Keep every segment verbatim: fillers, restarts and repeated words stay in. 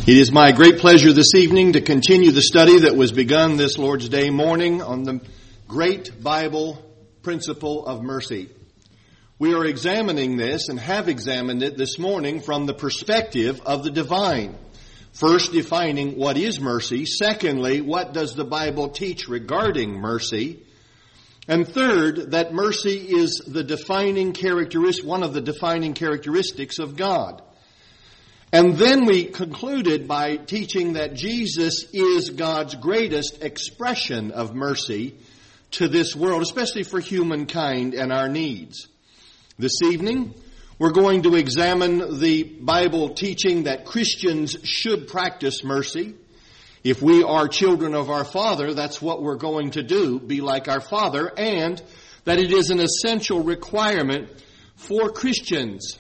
It is my great pleasure this evening to continue the study that was begun this Lord's Day morning on the great Bible principle of mercy. We are examining this and have examined it this morning from the perspective of the divine. First, defining what is mercy. Secondly, what does the Bible teach regarding mercy? And third, that mercy is the defining characteristic, one of the defining characteristics of God. And then we concluded by teaching that Jesus is God's greatest expression of mercy to this world, especially for humankind and our needs. This evening, we're going to examine the Bible teaching that Christians should practice mercy. If we are children of our Father, that's what we're going to do, be like our Father, and that it is an essential requirement for Christians.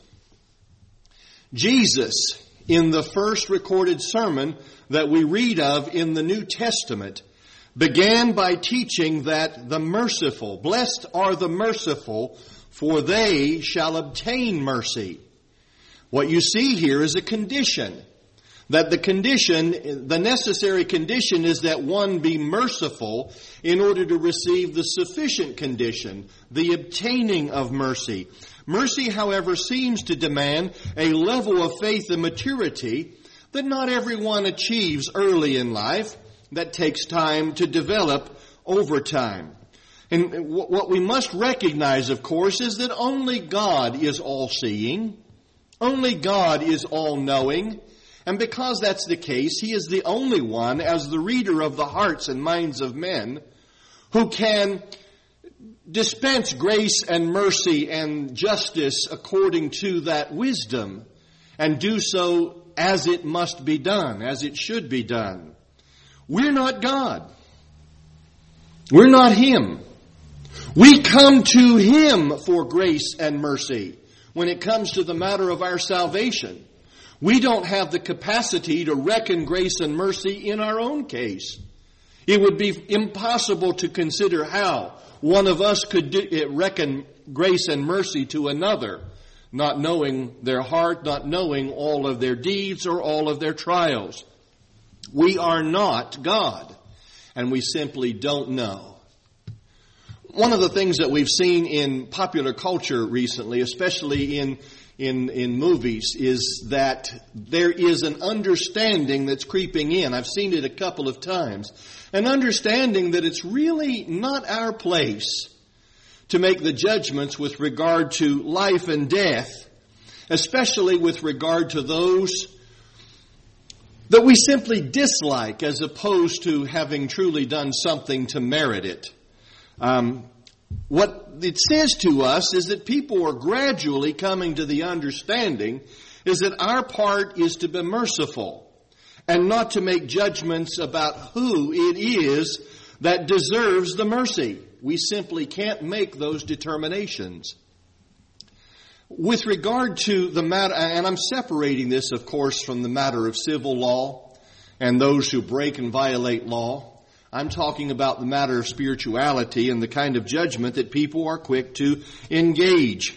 Jesus, in the first recorded sermon that we read of in the New Testament, began by teaching that the merciful, blessed are the merciful, for they shall obtain mercy. What you see here is a condition. That the condition, the necessary condition is that one be merciful in order to receive the sufficient condition, the obtaining of mercy. Mercy, however, seems to demand a level of faith and maturity that not everyone achieves early in life, that takes time to develop over time. And what we must recognize, of course, is that only God is all-seeing. Only God is all-knowing. And because that's the case, He is the only one, as the reader of the hearts and minds of men, who can dispense grace and mercy and justice according to that wisdom, and do so as it must be done, as it should be done. We're not God. We're not Him. We come to Him for grace and mercy when it comes to the matter of our salvation. We don't have the capacity to reckon grace and mercy in our own case. It would be impossible to consider how one of us could do, reckon grace and mercy to another, not knowing their heart, not knowing all of their deeds or all of their trials. We are not God, and we simply don't know. One of the things that we've seen in popular culture recently, especially in In, in movies, is that there is an understanding that's creeping in. I've seen it a couple of times. An understanding that it's really not our place to make the judgments with regard to life and death, especially with regard to those that we simply dislike as opposed to having truly done something to merit it. Um, What it says to us is that people are gradually coming to the understanding is that our part is to be merciful and not to make judgments about who it is that deserves the mercy. We simply can't make those determinations. With regard to the matter, and I'm separating this, of course, from the matter of civil law and those who break and violate law. I'm talking about the matter of spirituality and the kind of judgment that people are quick to engage.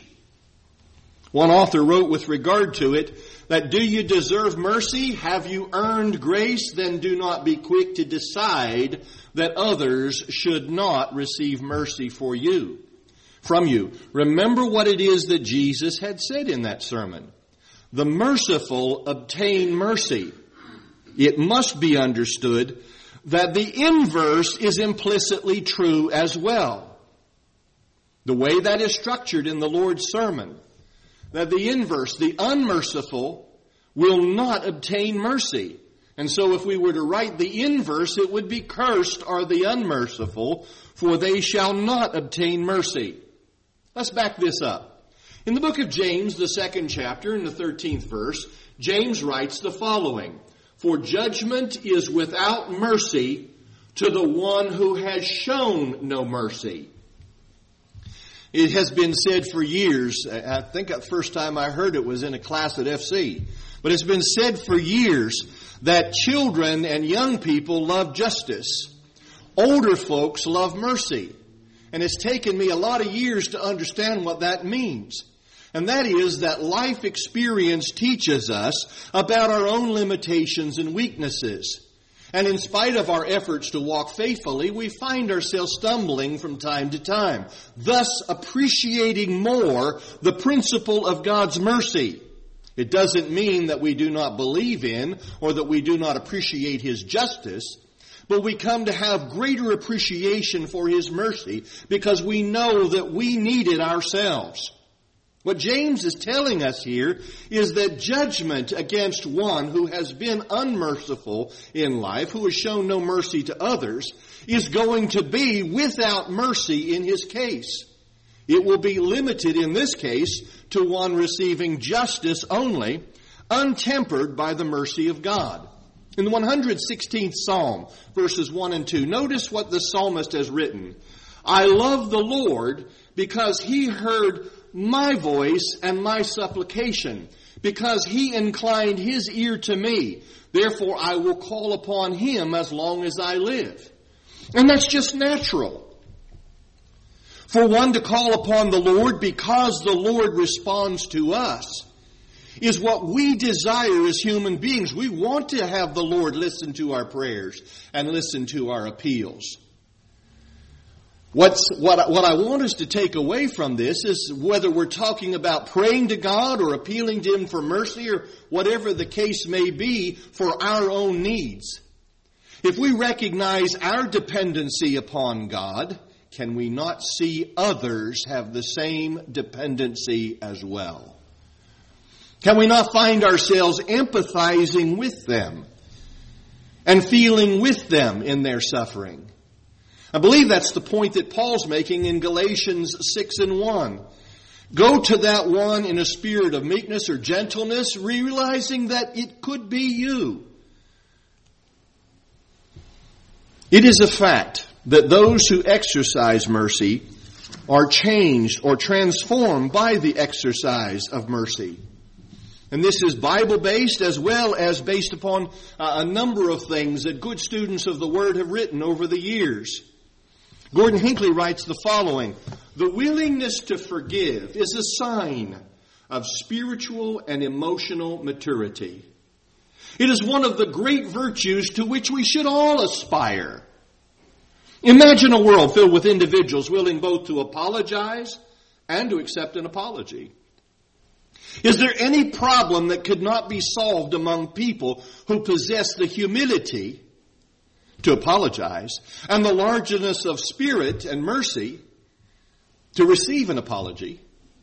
One author wrote with regard to it that, do you deserve mercy? Have you earned grace? Then do not be quick to decide that others should not receive mercy for you, from you. Remember what it is that Jesus had said in that sermon. The merciful obtain mercy. It must be understood that the inverse is implicitly true as well. The way that is structured in the Lord's sermon, that the inverse, the unmerciful, will not obtain mercy. And so if we were to write the inverse, it would be cursed are the unmerciful, for they shall not obtain mercy. Let's back this up. In the book of James, the second chapter, in the thirteenth verse, James writes the following: For judgment is without mercy to the one who has shown no mercy. It has been said for years, I think the first time I heard it was in a class at F C, but it's been said for years that children and young people love justice. Older folks love mercy. And it's taken me a lot of years to understand what that means. And that is that life experience teaches us about our own limitations and weaknesses. And in spite of our efforts to walk faithfully, we find ourselves stumbling from time to time, thus appreciating more the principle of God's mercy. It doesn't mean that we do not believe in or that we do not appreciate His justice, but we come to have greater appreciation for His mercy because we know that we need it ourselves. What James is telling us here is that judgment against one who has been unmerciful in life, who has shown no mercy to others, is going to be without mercy in his case. It will be limited in this case to one receiving justice only, untempered by the mercy of God. In the one hundred sixteenth Psalm, verses one and two, notice what the psalmist has written. I love the Lord because He heard my voice and my supplication, because He inclined His ear to me. Therefore I will call upon Him as long as I live. And that's just natural. For one to call upon the Lord because the Lord responds to us is what we desire as human beings. We want to have the Lord listen to our prayers and listen to our appeals. What's, what, what I want us to take away from this is whether we're talking about praying to God or appealing to Him for mercy or whatever the case may be for our own needs. If we recognize our dependency upon God, can we not see others have the same dependency as well? Can we not find ourselves empathizing with them and feeling with them in their suffering? I believe that's the point that Paul's making in Galatians six and one. Go to that one in a spirit of meekness or gentleness, realizing that it could be you. It is a fact that those who exercise mercy are changed or transformed by the exercise of mercy. And this is Bible-based as well as based upon a number of things that good students of the Word have written over the years. Gordon Hinckley writes the following: the willingness to forgive is a sign of spiritual and emotional maturity. It is one of the great virtues to which we should all aspire. Imagine a world filled with individuals willing both to apologize and to accept an apology. Is there any problem that could not be solved among people who possess the humility to apologize and the largeness of spirit and mercy to receive an apology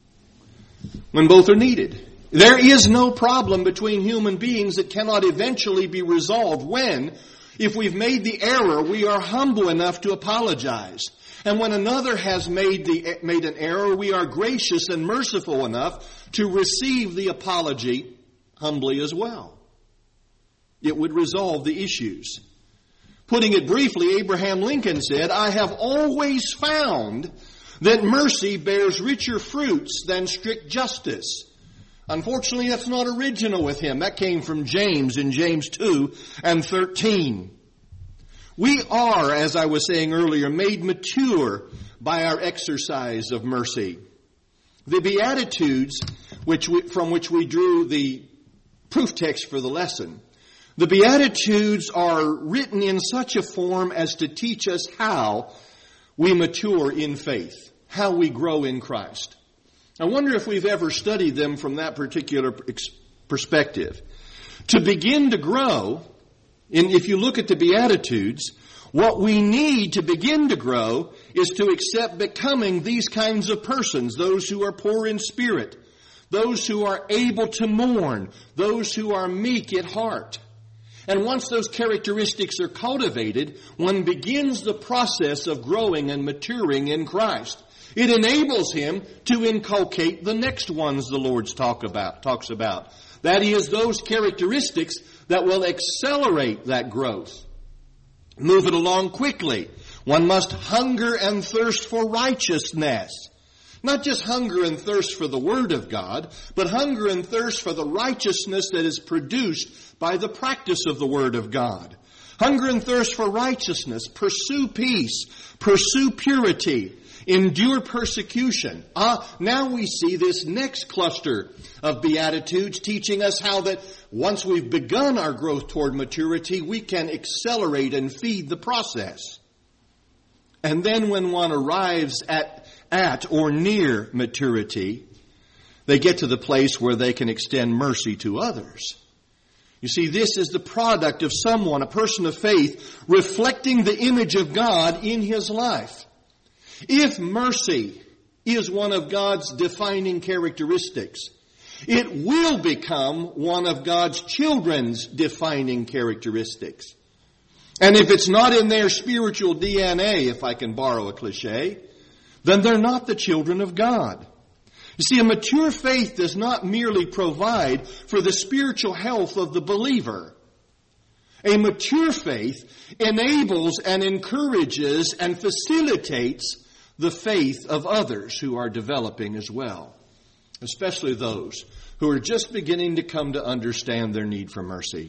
when both are needed? There is no problem between human beings that cannot eventually be resolved when, if we've made the error, we are humble enough to apologize. And when another has made the made an error, we are gracious and merciful enough to receive the apology humbly as well. It would resolve the issues. Putting it briefly, Abraham Lincoln said, I have always found that mercy bears richer fruits than strict justice. Unfortunately, that's not original with him. That came from James in James two and thirteen. We are, as I was saying earlier, made mature by our exercise of mercy. The Beatitudes, which we, from which we drew the proof text for the lesson, the Beatitudes are written in such a form as to teach us how we mature in faith, how we grow in Christ. I wonder if we've ever studied them from that particular perspective. To begin to grow, and if you look at the Beatitudes, what we need to begin to grow is to accept becoming these kinds of persons, those who are poor in spirit, those who are able to mourn, those who are meek at heart. And once those characteristics are cultivated, one begins the process of growing and maturing in Christ. It enables him to inculcate the next ones the Lord talk about, talks about. That is, those characteristics that will accelerate that growth. Move it along quickly. One must hunger and thirst for righteousness. Not just hunger and thirst for the Word of God, but hunger and thirst for the righteousness that is produced by the practice of the Word of God. Hunger and thirst for righteousness. Pursue peace. Pursue purity. endure persecution. Ah, now we see this next cluster of Beatitudes teaching us how that once we've begun our growth toward maturity, we can accelerate and feed the process. And then when one arrives at, at or near maturity, they get to the place where they can extend mercy to others. You see, this is the product of someone, a person of faith, reflecting the image of God in his life. If mercy is one of God's defining characteristics, it will become one of God's children's defining characteristics. And if it's not in their spiritual D N A, if I can borrow a cliche, then they're not the children of God. You see, a mature faith does not merely provide for the spiritual health of the believer. A mature faith enables and encourages and facilitates the faith of others who are developing as well, especially those who are just beginning to come to understand their need for mercy.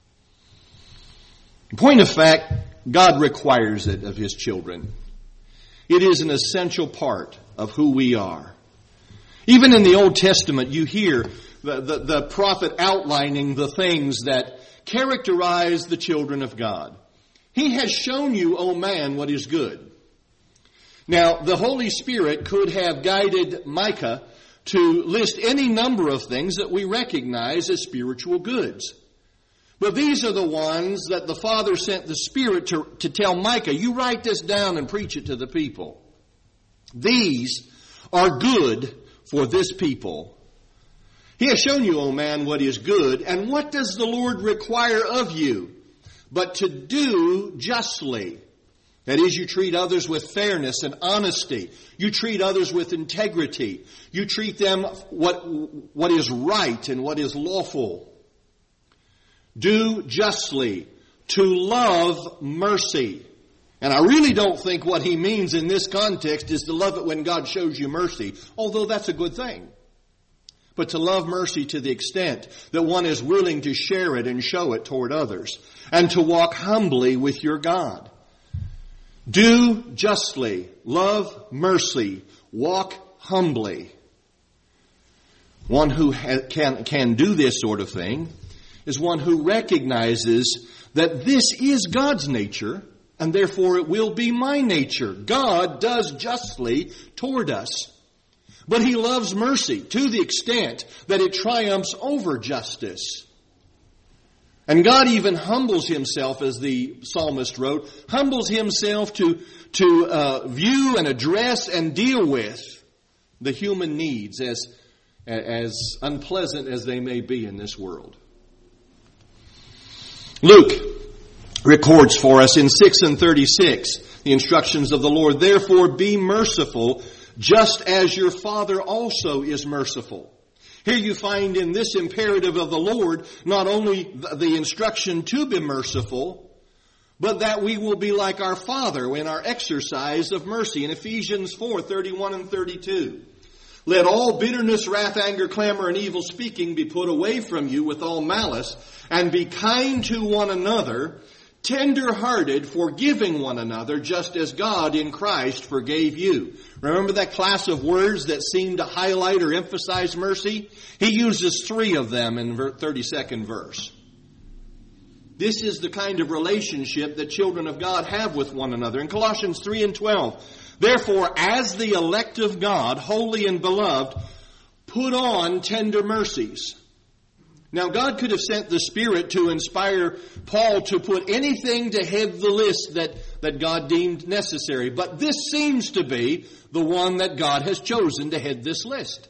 In point of fact, God requires it of His children. It is an essential part of who we are. Even in the Old Testament, you hear the, the, the prophet outlining the things that characterize the children of God. He has shown you, O man, what is good. Now, the Holy Spirit could have guided Micah to list any number of things that we recognize as spiritual goods. But these are the ones that the Father sent the Spirit to, to tell Micah, you write this down and preach it to the people. These are good for this people. He has shown you, O man, what is good, and what does the Lord require of you? But to do justly. That is, you treat others with fairness and honesty. You treat others with integrity. You treat them what, what is right and what is lawful. Do justly. To love mercy. And I really don't think what he means in this context is to love it when God shows you mercy, although that's a good thing. But to love mercy to the extent that one is willing to share it and show it toward others, and to walk humbly with your God. Do justly, love mercy, walk humbly. One who ha- can, can do this sort of thing is one who recognizes that this is God's nature, and therefore it will be my nature. God does justly toward us. But He loves mercy to the extent that it triumphs over justice. And God even humbles Himself, as the psalmist wrote, humbles Himself to, to uh, view and address and deal with the human needs, as, as unpleasant as they may be in this world. Luke records for us in six and thirty-six the instructions of the Lord. Therefore be merciful, just as your Father also is merciful. Here you find in this imperative of the Lord not only the instruction to be merciful, but that we will be like our Father in our exercise of mercy. In Ephesians four, thirty-one and thirty-two. Let all bitterness, wrath, anger, clamor, and evil speaking be put away from you with all malice, and be kind to one another, tender-hearted, forgiving one another, just as God in Christ forgave you. Remember that class of words that seem to highlight or emphasize mercy? He uses three of them in the thirty-second verse. This is the kind of relationship that children of God have with one another. In Colossians three and twelve, therefore, as the elect of God, holy and beloved, put on tender mercies. Now, God could have sent the Spirit to inspire Paul to put anything to head the list that, that God deemed necessary. But this seems to be the one that God has chosen to head this list.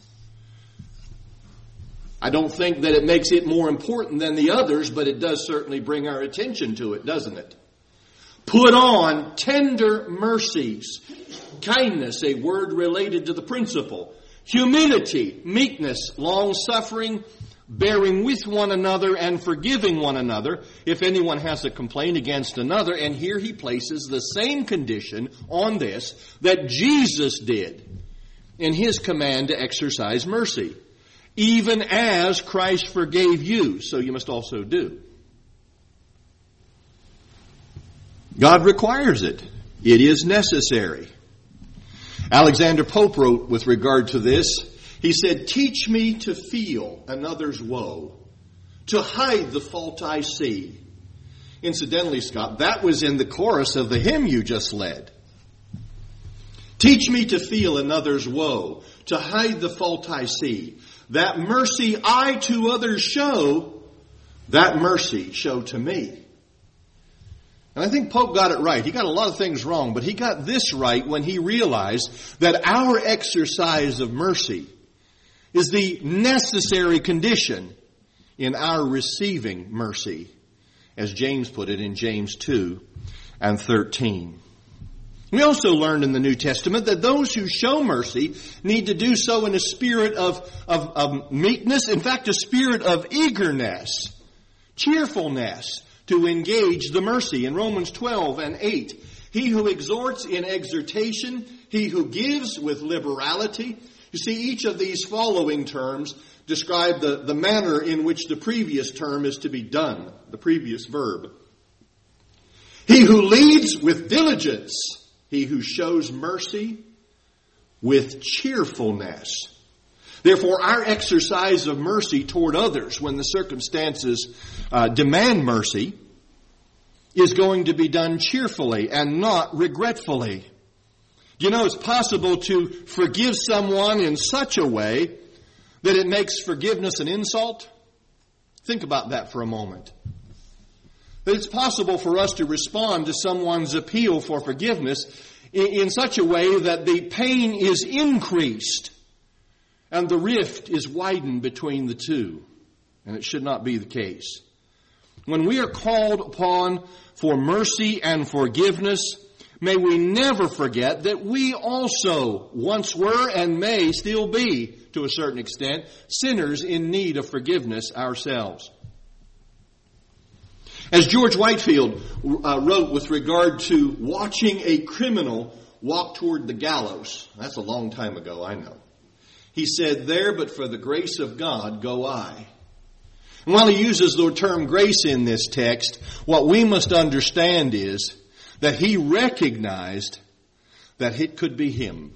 I don't think that it makes it more important than the others, but it does certainly bring our attention to it, doesn't it? Put on tender mercies. Kindness, a word related to the principle. Humility, meekness, long-suffering, bearing with one another and forgiving one another if anyone has a complaint against another. And here he places the same condition on this that Jesus did in His command to exercise mercy. Even as Christ forgave you, so you must also do. God requires it. It is necessary. Alexander Pope wrote with regard to this, he said, "Teach me to feel another's woe, to hide the fault I see." Incidentally, Scott, that was in the chorus of the hymn you just led. Teach me to feel another's woe, to hide the fault I see. That mercy I to others show, that mercy show to me. And I think Pope got it right. He got a lot of things wrong, but he got this right when he realized that our exercise of mercy is the necessary condition in our receiving mercy, as James put it in James two and thirteen. We also learned in the New Testament that those who show mercy need to do so in a spirit of, of, of meekness, in fact, a spirit of eagerness, cheerfulness, to engage the mercy. In Romans twelve and eight, he who exhorts in exhortation, he who gives with liberality. You see, each of these following terms describe the, the manner in which the previous term is to be done, the previous verb. He who leads with diligence, he who shows mercy with cheerfulness. Therefore, our exercise of mercy toward others when the circumstances uh, demand mercy is going to be done cheerfully and not regretfully. You know, it's possible to forgive someone in such a way that it makes forgiveness an insult. Think about that for a moment. That it's possible for us to respond to someone's appeal for forgiveness in, in such a way that the pain is increased and the rift is widened between the two. And it should not be the case. When we are called upon for mercy and forgiveness, may we never forget that we also once were and may still be, to a certain extent, sinners in need of forgiveness ourselves. As George Whitefield uh, wrote with regard to watching a criminal walk toward the gallows, that's a long time ago, I know. He said, "There, but for the grace of God, go I." And while he uses the term grace in this text, what we must understand is that he recognized that it could be him.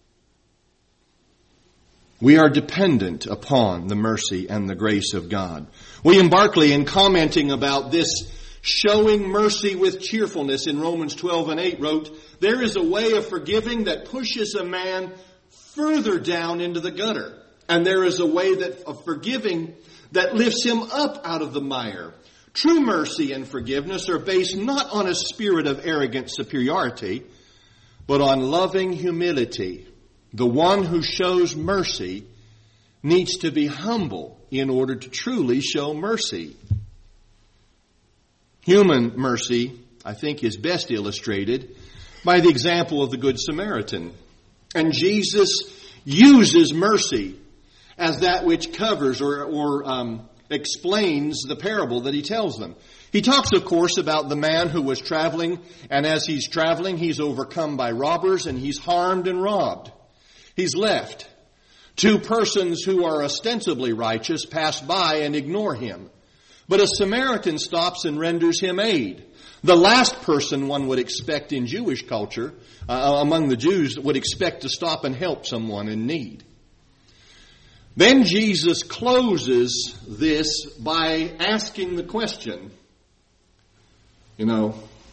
We are dependent upon the mercy and the grace of God. William Barclay, in commenting about this showing mercy with cheerfulness in Romans twelve and eight, wrote, "There is a way of forgiving that pushes a man further down into the gutter. And there is a way that of forgiving that lifts him up out of the mire. True mercy and forgiveness are based not on a spirit of arrogant superiority, but on loving humility. The one who shows mercy needs to be humble in order to truly show mercy." Human mercy, I think, is best illustrated by the example of the Good Samaritan. And Jesus uses mercy as that which covers or, or um, explains the parable that he tells them. He talks, of course, about the man who was traveling, and as he's traveling, he's overcome by robbers, and he's harmed and robbed. He's left. Two persons who are ostensibly righteous pass by and ignore him. But a Samaritan stops and renders him aid. The last person one would expect in Jewish culture, uh, among the Jews, would expect to stop and help someone in need. Then Jesus closes this by asking the question, you know,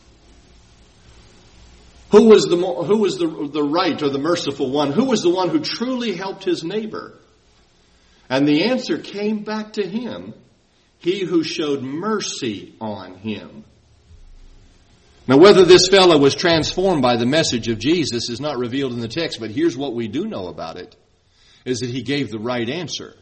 who was the who was the the right or the merciful one? Who was the one who truly helped his neighbor? And the answer came back to him, he who showed mercy on him. Now, whether this fellow was transformed by the message of Jesus is not revealed in the text, but here's what we do know about it, is that he gave the right answer.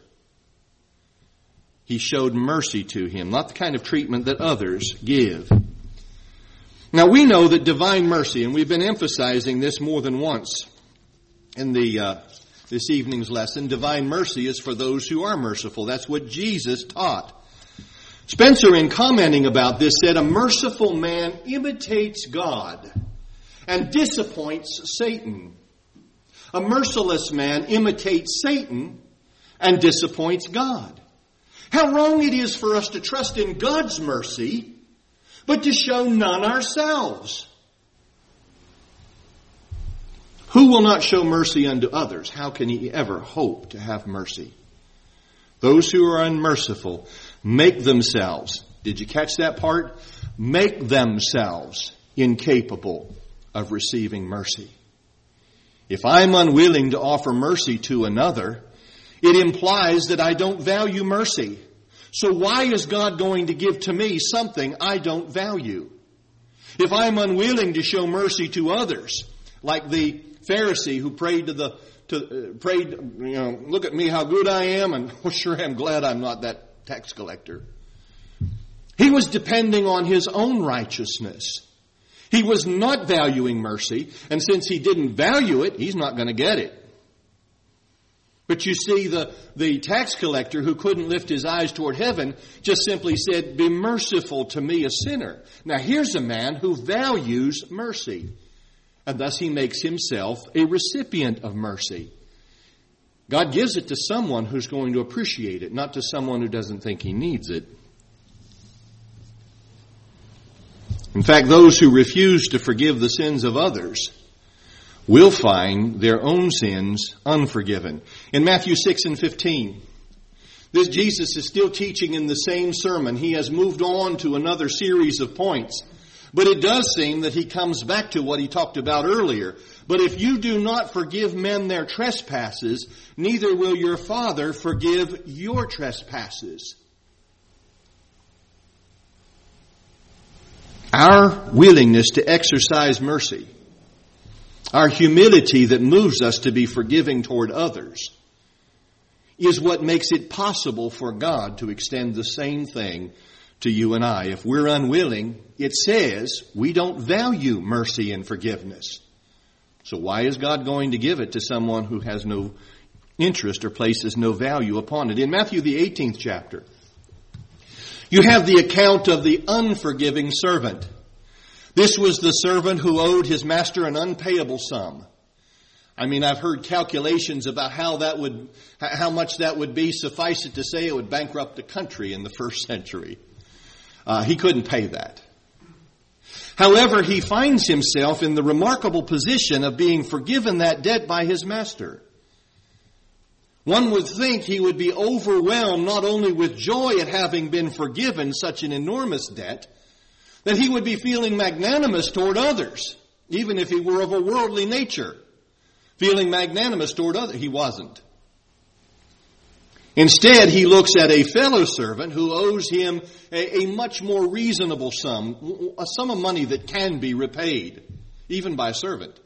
He showed mercy to him, not the kind of treatment that others give. Now, we know that divine mercy, and we've been emphasizing this more than once in the uh, this evening's lesson, divine mercy is for those who are merciful. That's what Jesus taught. Spencer, in commenting about this, said, "A merciful man imitates God and disappoints Satan. A merciless man imitates Satan and disappoints God." How wrong it is for us to trust in God's mercy, but to show none ourselves. Who will not show mercy unto others? How can he ever hope to have mercy? Those who are unmerciful make themselves, did you catch that part? Make themselves incapable of receiving mercy. If I'm unwilling to offer mercy to another, it implies that I don't value mercy. So why is God going to give to me something I don't value? If I'm unwilling to show mercy to others, like the Pharisee who prayed to the to uh, prayed, you know, look at me how good I am, and oh, sure I'm glad I'm not that tax collector. He was depending on his own righteousness. He was not valuing mercy, and since he didn't value it, he's not going to get it. But you see, the, the tax collector who couldn't lift his eyes toward heaven just simply said, be merciful to me, a sinner. Now here's a man who values mercy. And thus he makes himself a recipient of mercy. God gives it to someone who's going to appreciate it, not to someone who doesn't think he needs it. In fact, those who refuse to forgive the sins of others will find their own sins unforgiven. In Matthew six and fifteen, this Jesus is still teaching in the same sermon. He has moved on to another series of points. But it does seem that he comes back to what he talked about earlier. But if you do not forgive men their trespasses, neither will your Father forgive your trespasses. Our willingness to exercise mercy, our humility that moves us to be forgiving toward others, is what makes it possible for God to extend the same thing to you and I. If we're unwilling, it says we don't value mercy and forgiveness. So why is God going to give it to someone who has no interest or places no value upon it? In Matthew the eighteenth chapter, you have the account of the unforgiving servant. This was the servant who owed his master an unpayable sum. I mean, I've heard calculations about how that would, how much that would be. Suffice it to say, it would bankrupt the country in the first century. Uh, he couldn't pay that. However, he finds himself in the remarkable position of being forgiven that debt by his master. One would think he would be overwhelmed not only with joy at having been forgiven such an enormous debt, that he would be feeling magnanimous toward others, even if he were of a worldly nature. Feeling magnanimous toward others. He wasn't. Instead, he looks at a fellow servant who owes him a, a much more reasonable sum, a sum of money that can be repaid, even by a servant.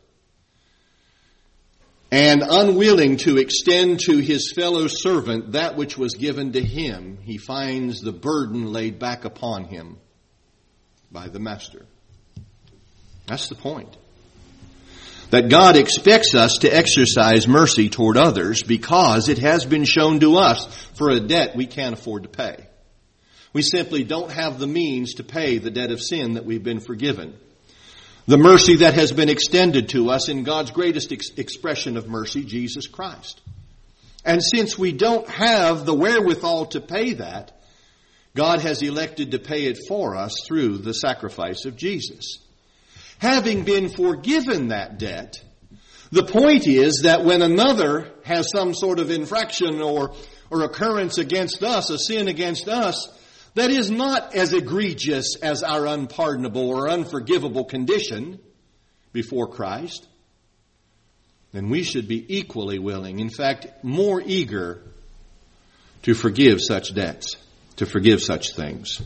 And unwilling to extend to his fellow servant that which was given to him, he finds the burden laid back upon him by the master. That's the point. That God expects us to exercise mercy toward others because it has been shown to us for a debt we can't afford to pay. We simply don't have the means to pay the debt of sin that we've been forgiven. The mercy that has been extended to us in God's greatest ex- expression of mercy, Jesus Christ. And since we don't have the wherewithal to pay that, God has elected to pay it for us through the sacrifice of Jesus. Having been forgiven that debt, the point is that when another has some sort of infraction or, or occurrence against us, a sin against us, that is not as egregious as our unpardonable or unforgivable condition before Christ, then we should be equally willing, in fact, more eager to forgive such debts, to forgive such things.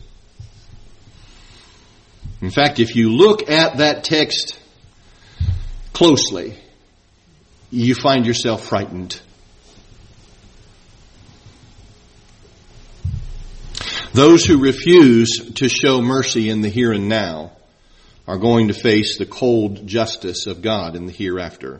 In fact, if you look at that text closely, you find yourself frightened. Those who refuse to show mercy in the here and now are going to face the cold justice of God in the hereafter.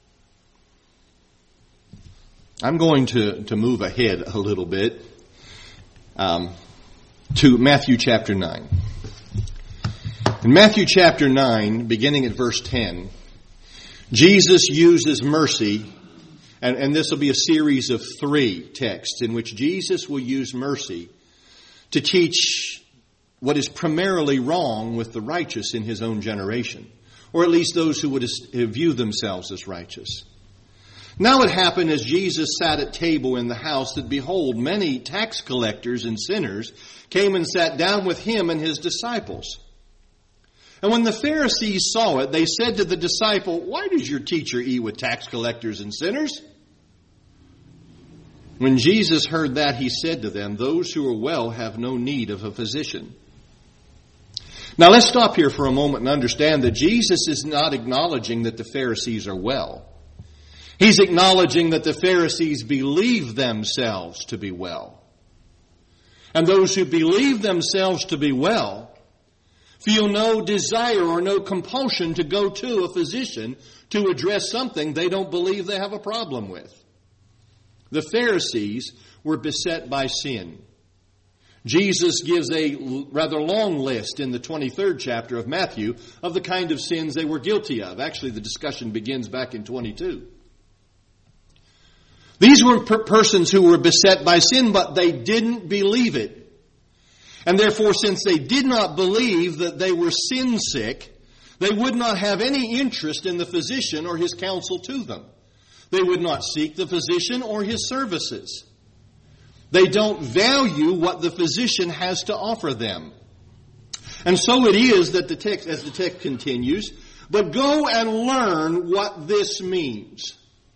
I'm going to, to move ahead a little bit um, to Matthew chapter nine. In Matthew chapter nine, beginning at verse ten, Jesus uses mercy, and, and this will be a series of three texts in which Jesus will use mercy to teach what is primarily wrong with the righteous in his own generation. or at least those who would view themselves as righteous. Now it happened as Jesus sat at table in the house that, behold, many tax collectors and sinners came and sat down with him and his disciples. And when the Pharisees saw it, they said to the disciple, "Why does your teacher eat with tax collectors and sinners?" When Jesus heard that, he said to them, "Those who are well have no need of a physician." Now let's stop here for a moment and understand that Jesus is not acknowledging that the Pharisees are well. He's acknowledging that the Pharisees believe themselves to be well. And those who believe themselves to be well feel no desire or no compulsion to go to a physician to address something they don't believe they have a problem with. The Pharisees were beset by sin. Jesus gives a rather long list in the twenty-third chapter of Matthew of the kind of sins they were guilty of. Actually, the discussion begins back in twenty-two. These were per- persons who were beset by sin, but they didn't believe it. And therefore, since they did not believe that they were sin sick, they would not have any interest in the physician or his counsel to them. They would not seek the physician or his services. They don't value what the physician has to offer them. And so it is that the text, as the text continues, but go and learn what this means.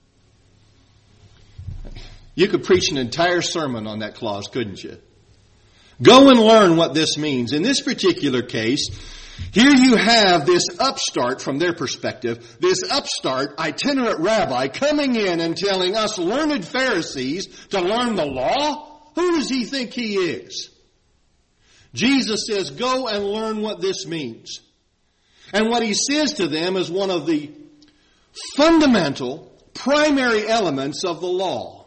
You could preach an entire sermon on that clause, couldn't you? Go and learn what this means. In this particular case, here you have this upstart, from their perspective, this upstart itinerant rabbi coming in and telling us learned Pharisees to learn the law. Who does he think he is? Jesus says, go and learn what this means. And what he says to them is one of the fundamental, primary elements of the law.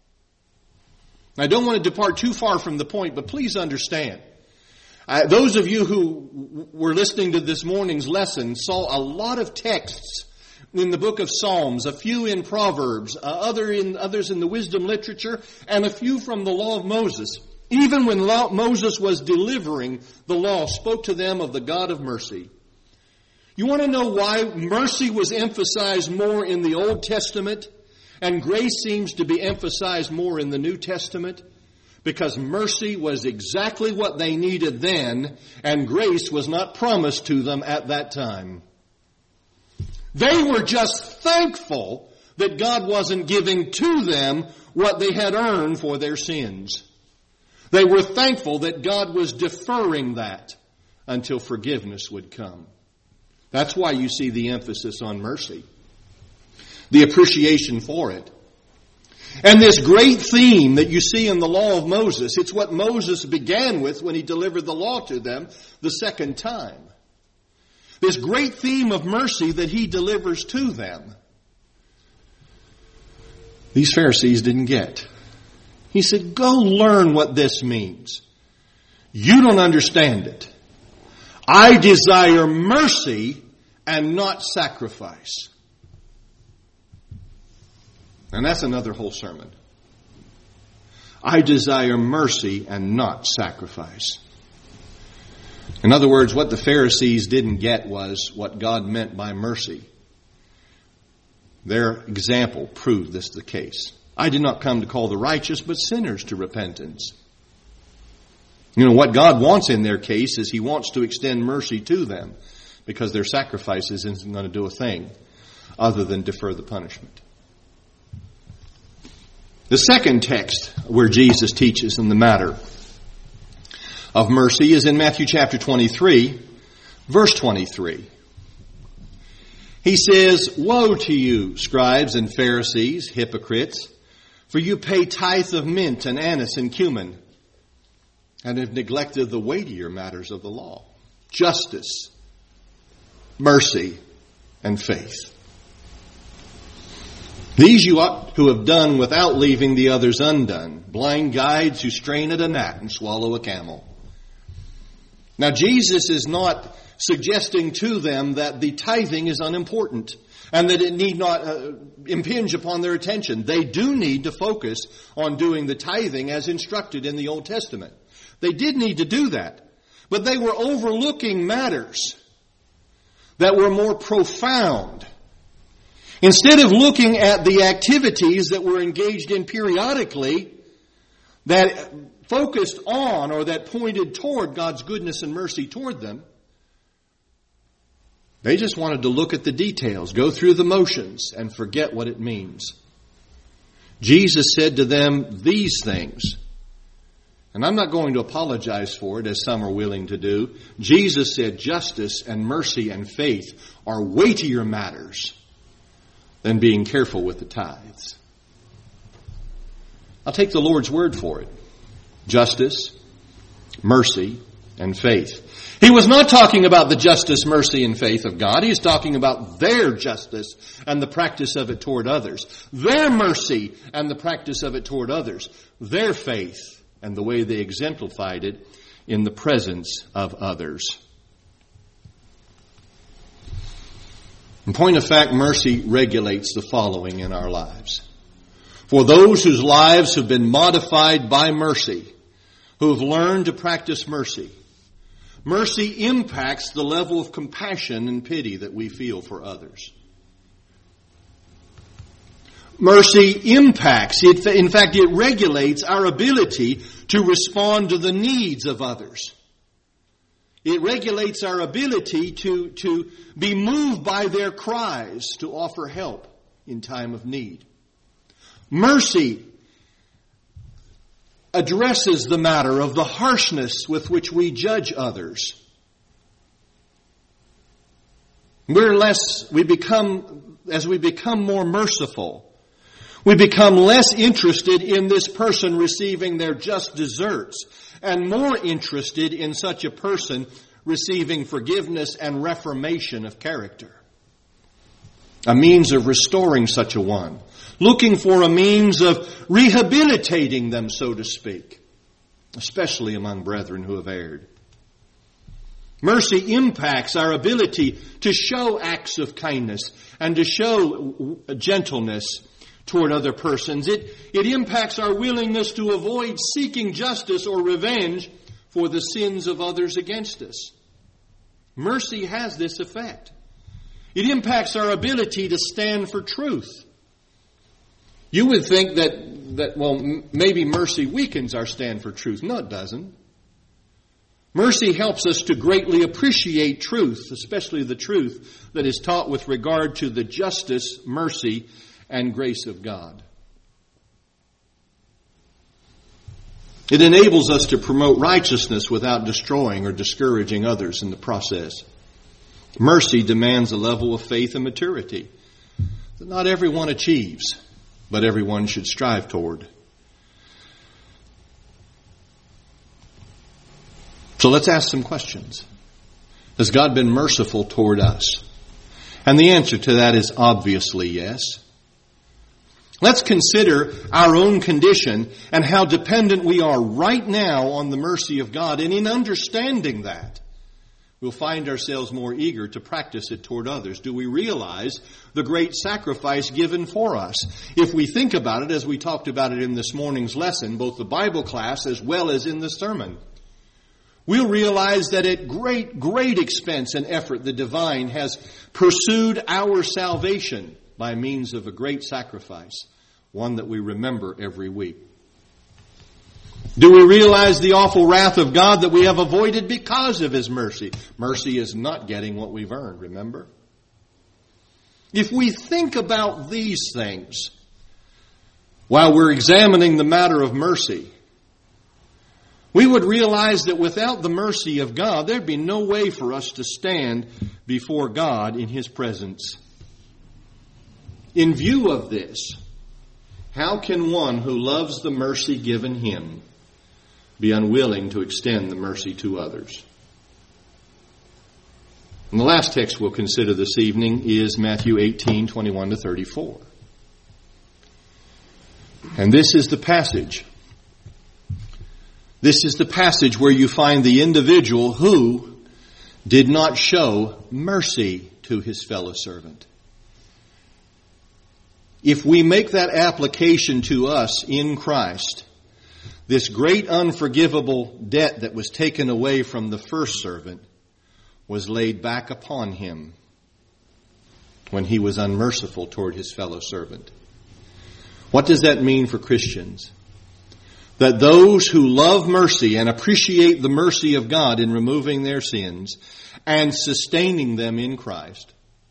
I don't want to depart too far from the point, but please understand. Uh, those of you who w- were listening to this morning's lesson saw a lot of texts in the book of Psalms, a few in Proverbs, uh, other in, others in the wisdom literature, and a few from the law of Moses. Even when law, Moses was delivering the law, spoke to them of the God of mercy. You want to know why mercy was emphasized more in the Old Testament and grace seems to be emphasized more in the New Testament? Because mercy was exactly what they needed then, and grace was not promised to them at that time. They were just thankful that God wasn't giving to them what they had earned for their sins. They were thankful that God was deferring that until forgiveness would come. That's why you see the emphasis on mercy, the appreciation for it. And this great theme that you see in the law of Moses, it's what Moses began with when he delivered the law to them the second time. This great theme of mercy that he delivers to them, these Pharisees didn't get. He said, go learn what this means. You don't understand it. I desire mercy and not sacrifice. And that's another whole sermon. I desire mercy and not sacrifice. In other words, what the Pharisees didn't get was what God meant by mercy. Their example proved this the case. I did not come to call the righteous, but sinners to repentance. You know, what God wants in their case is He wants to extend mercy to them because their sacrifices isn't going to do a thing other than defer the punishment. The second text where Jesus teaches in the matter of mercy is in Matthew chapter twenty-three, verse twenty-three. He says, woe to you, scribes and Pharisees, hypocrites, for you pay tithe of mint and anise and cumin, and have neglected the weightier matters of the law, justice, mercy, and faith. These you ought to have done without leaving the others undone, blind guides who strain at a gnat and swallow a camel. Now, Jesus is not suggesting to them that the tithing is unimportant and that it need not uh, impinge upon their attention. They do need to focus on doing the tithing as instructed in the Old Testament. They did need to do that, but they were overlooking matters that were more profound. Instead of looking at the activities that were engaged in periodically that focused on or that pointed toward God's goodness and mercy toward them, they just wanted to look at the details, go through the motions, and forget what it means. Jesus said to them these things, and I'm not going to apologize for it, as some are willing to do. Jesus said justice and mercy and faith are weightier matters than being careful with the tithes. I'll take the Lord's word for it. Justice, mercy, and faith. He was not talking about the justice, mercy, and faith of God. He's talking about their justice and the practice of it toward others. Their mercy and the practice of it toward others. Their faith and the way they exemplified it in the presence of others. In point of fact, mercy regulates the following in our lives. For those whose lives have been modified by mercy, who have learned to practice mercy, mercy impacts the level of compassion and pity that we feel for others. Mercy impacts, it, in fact, it regulates our ability to respond to the needs of others. It regulates our ability to, to be moved by their cries to offer help in time of need. Mercy addresses the matter of the harshness with which we judge others. We're less, we become, as we become more merciful, we become less interested in this person receiving their just deserts and more interested in such a person receiving forgiveness and reformation of character. A means of restoring such a one. Looking for a means of rehabilitating them, so to speak, especially among brethren who have erred. Mercy impacts our ability to show acts of kindness and to show gentleness toward other persons. It, it impacts our willingness to avoid seeking justice or revenge for the sins of others against us. Mercy has this effect. It impacts our ability to stand for truth. You would think that, that well, m- maybe mercy weakens our stand for truth. No, it doesn't. Mercy helps us to greatly appreciate truth, especially the truth that is taught with regard to the justice, mercy, and grace of God. It enables us to promote righteousness without destroying or discouraging others in the process. Mercy demands a level of faith and maturity that not everyone achieves, but everyone should strive toward. So let's ask some questions. Has God been merciful toward us? And the answer to that is obviously yes. Let's consider our own condition and how dependent we are right now on the mercy of God. And in understanding that, we'll find ourselves more eager to practice it toward others. Do we realize the great sacrifice given for us? If we think about it, as we talked about it in this morning's lesson, both the Bible class as well as in the sermon, we'll realize that at great, great expense and effort, the divine has pursued our salvation by means of a great sacrifice, one that we remember every week. Do we realize the awful wrath of God that we have avoided because of His mercy? Mercy is not getting what we've earned, remember? If we think about these things while we're examining the matter of mercy, we would realize that without the mercy of God, there'd be no way for us to stand before God in His presence. In view of this, how can one who loves the mercy given him be unwilling to extend the mercy to others? And the last text we'll consider this evening is Matthew eighteen, twenty-one to thirty-four. And this is the passage. This is the passage where you find the individual who did not show mercy to his fellow servant. If we make that application to us in Christ, this great unforgivable debt that was taken away from the first servant was laid back upon him when he was unmerciful toward his fellow servant. What does that mean for Christians? That those who love mercy and appreciate the mercy of God in removing their sins and sustaining them in Christ,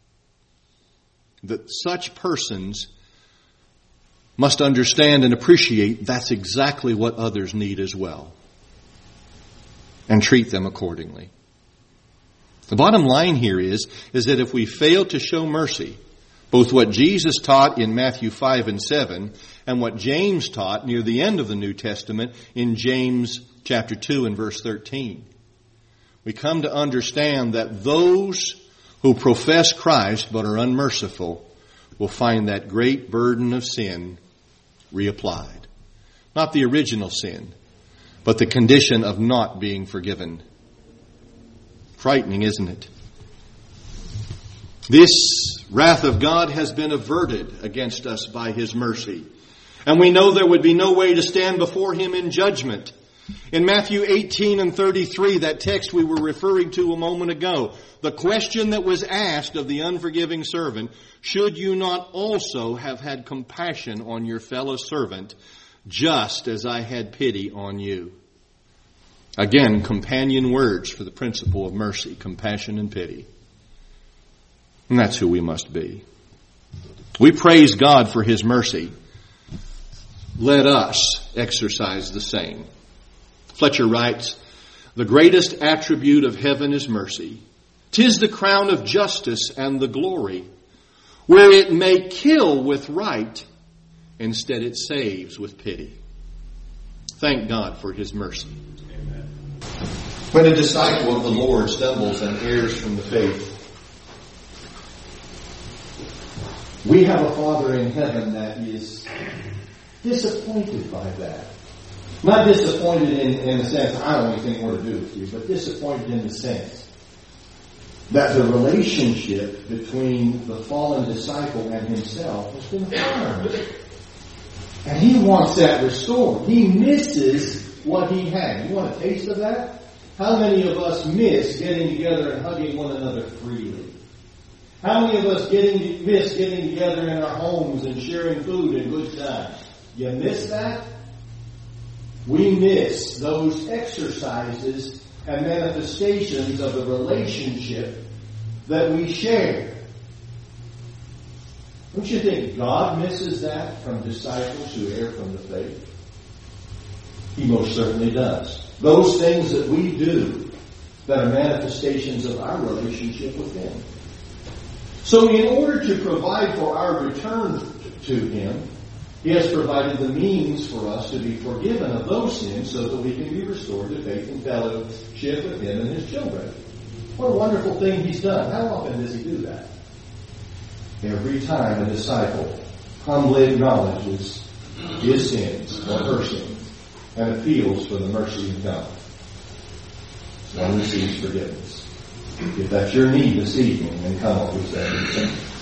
that such persons must understand and appreciate that's exactly what others need as well, and treat them accordingly. The bottom line here is, is that if we fail to show mercy, both what Jesus taught in Matthew five and seven and what James taught near the end of the New Testament in James chapter two and verse thirteen, we come to understand that those who profess Christ but are unmerciful will find that great burden of sin reapplied. Not the original sin, but the condition of not being forgiven. Frightening, isn't it? This wrath of God has been averted against us by His mercy. And we know there would be no way to stand before Him in judgment. In Matthew eighteen and thirty-three, that text we were referring to a moment ago, the question that was asked of the unforgiving servant, should you not also have had compassion on your fellow servant, just as I had pity on you? Again, companion words for the principle of mercy, compassion and pity. And that's who we must be. We praise God for His mercy. Let us exercise the same. Fletcher writes, the greatest attribute of heaven is mercy. 'Tis the crown of justice and the glory, where it may kill with right, instead it saves with pity. Thank God for His mercy. Amen. When a disciple of the Lord stumbles and errs from the faith, we have a Father in heaven that is disappointed by that. Not disappointed in, in the sense, I don't have anything more to do with you, but disappointed in the sense that the relationship between the fallen disciple and himself has been harmed. And he wants that restored. He misses what he had. You want a taste of that? How many of us miss getting together and hugging one another freely? How many of us getting miss getting together in our homes and sharing food and good times? You miss that? We miss those exercises and manifestations of the relationship that we share. Don't you think God misses that from disciples who err from the faith? He most certainly does. Those things that we do that are manifestations of our relationship with Him. So in order to provide for our return to Him, He has provided the means for us to be forgiven of those sins so that we can be restored to faith and fellowship with Him and His children. What a wonderful thing He's done. How often does He do that? Every time a disciple humbly acknowledges his sins or her sins and appeals for the mercy of God, one receives forgiveness. If that's your need this evening, then come what we say.